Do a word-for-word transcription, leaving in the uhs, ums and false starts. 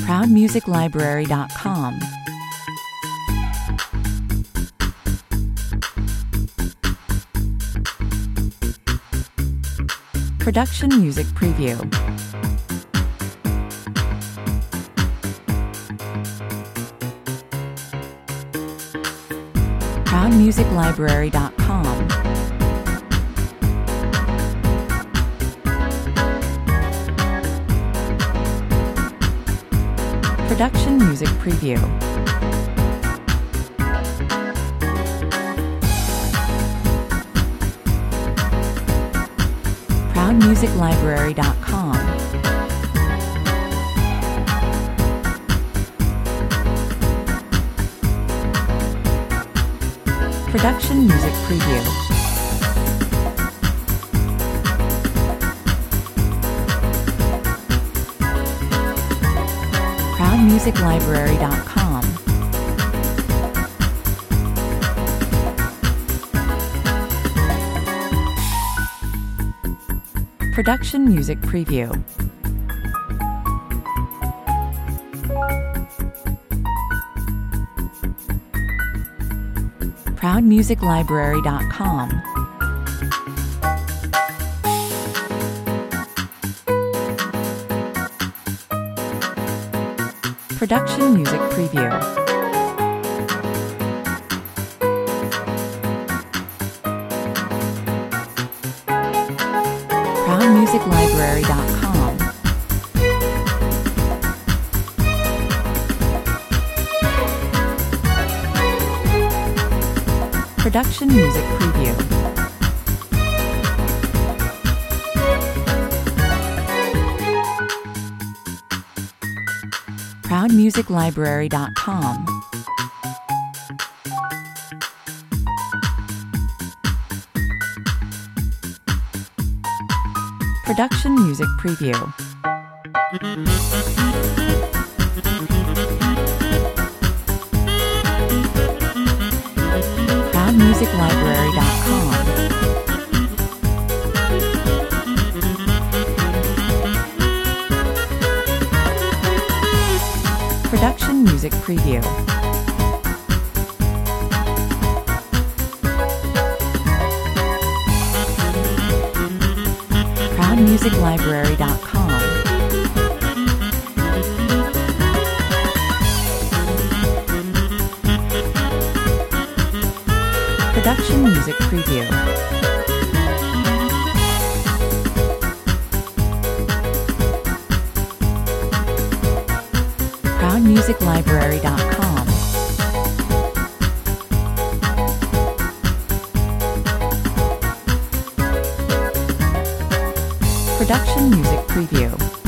proud music library dot com. Production Music Preview. proud music library dot com. Production Music Preview. proud music library dot com. Production Music Preview. proud music library dot com. Production Music Preview. proud music library dot com. Production Music Preview. proud music library dot com. Production Music Preview. proud music library dot com. Production Music Preview. proud music library dot com. Production Music Preview. proud music library dot com. Production Music Preview. proud music library dot com. Production Music Preview.